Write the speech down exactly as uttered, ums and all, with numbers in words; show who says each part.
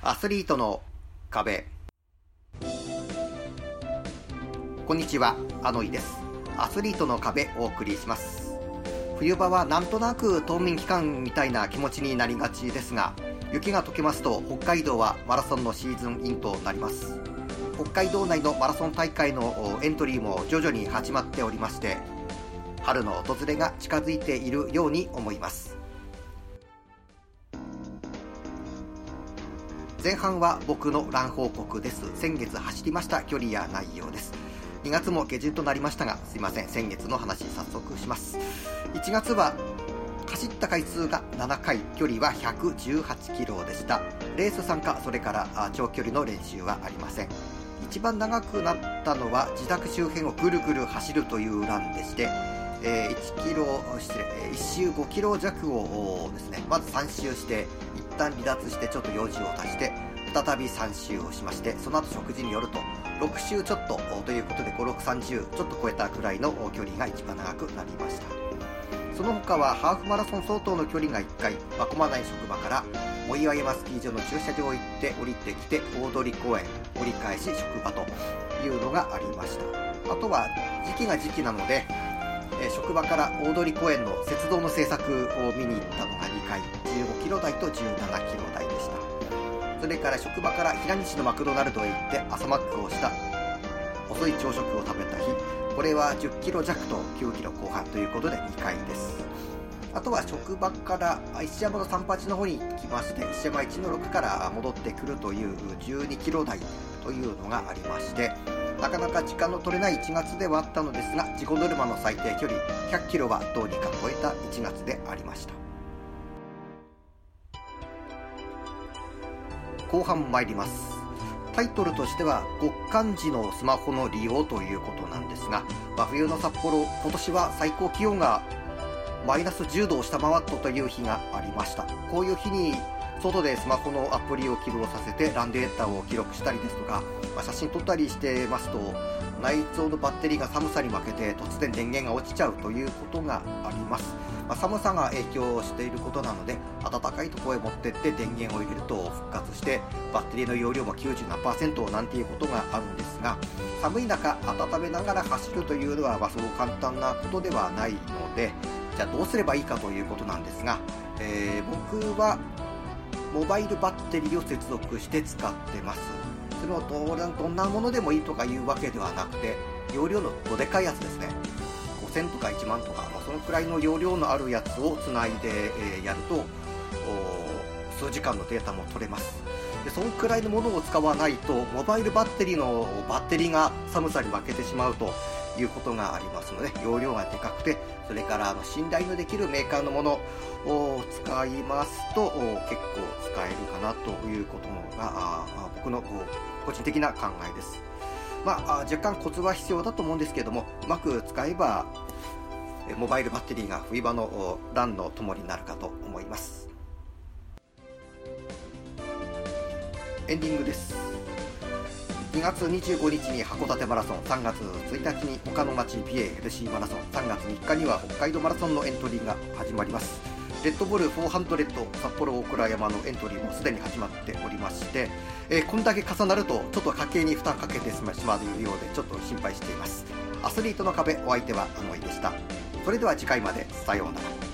Speaker 1: アスリートの壁。こんにちは、あのいです。アスリートの壁をお送りします。冬場はなんとなく冬眠期間みたいな気持ちになりがちですが、雪が溶けますと北海道はマラソンのシーズンインとなります。北海道内のマラソン大会のエントリーも徐々に始まっておりまして、春の訪れが近づいているように思います。前半は僕のラン報告です。先月走りました距離や内容です。にがつも下旬となりましたが、すいません、先月の話早速します。いちがつは走った回数がななかい、距離はひゃくじゅうはちキロでした。レース参加、それから長距離の練習はありません。一番長くなったのは自宅周辺をぐるぐる走るというランでして、えー、いちキロ失礼いっ周ごキロ弱をですね、まずさん周して一旦離脱してちょっと用事を足して再びさん周をしまして、その後食事によるとろく周ちょっとということでご、ろく、さんじゅうちょっと超えたくらいの距離が一番長くなりました。その他はハーフマラソン相当の距離がいっかい、真駒内職場から藻岩山スキー場の駐車場へ行って降りてきて大通公園、折り返し職場というのがありました。あとは時期が時期なので、えー、職場から大通公園の雪道の制作を見に行ったのがにかい、じゅうごキロ台とじゅうななキロ台でした。それから職場から平西のマクドナルドへ行って朝マックをした遅い朝食を食べた日、これはじゅっキロ弱ときゅうキロこう半ということでにかいです。あとは職場から石山の三八の方に来まして、石山いちのろくから戻ってくるというじゅうにキロ台というのがありまして、なかなか時間の取れないいちがつではあったのですが、自己ノルマの最低距離ひゃっキロはどうにか超えたいちがつでありました。後半参ります。タイトルとしては極寒時のスマホの利用ということなんですが、真冬の札幌、今年は最高気温がマイナスじゅうどを下回ったという日がありました。こういう日に外でスマホのアプリを起動させてランデータを記録したりですとか、まあ、写真撮ったりしてますと、内蔵のバッテリーが寒さに負けて突然電源が落ちちゃうということがあります。まあ、寒さが影響していることなので、暖かいところへ持ってって電源を入れると復活してバッテリーの容量もきゅうじゅうななパーセントなんていうことがあるんですが、寒い中温めながら走るというのは、まあ、そう簡単なことではないので、じゃあどうすればいいかということなんですが、えー、僕はモバイルバッテリーを接続して使ってます。それもどんなものでもいいとかいうわけではなくて、容量のどでかいやつですね、ごせんとかいちまんとか、まあ、そのくらいの容量のあるやつをつないで、えー、やると数時間のデータも取れます。でそのくらいのものを使わないとモバイルバッテリーのバッテリーが寒さに負けてしまうということがありますので、容量がでかくて、それからあの信頼のできるメーカーのものを使いますと結構使えるかなということが僕の個人的な考えです。まあ、若干コツは必要だと思うんですけれども、うまく使えばモバイルバッテリーが冬場のランの友になるかと思います。エンディングです。にがつにじゅうごにちに函館マラソン、さんがつついたちに岡野町 ピーエーエルシー マラソン、さんがつみっかには北海道マラソンのエントリーが始まります。レッドブルよんひゃく札幌大倉山のエントリーもすでに始まっておりまして、えー、こんだけ重なるとちょっと家計に負担かけてしまうようでちょっと心配しています。アスリートの壁、お相手はあのいでした。それでは次回まで、さようなら。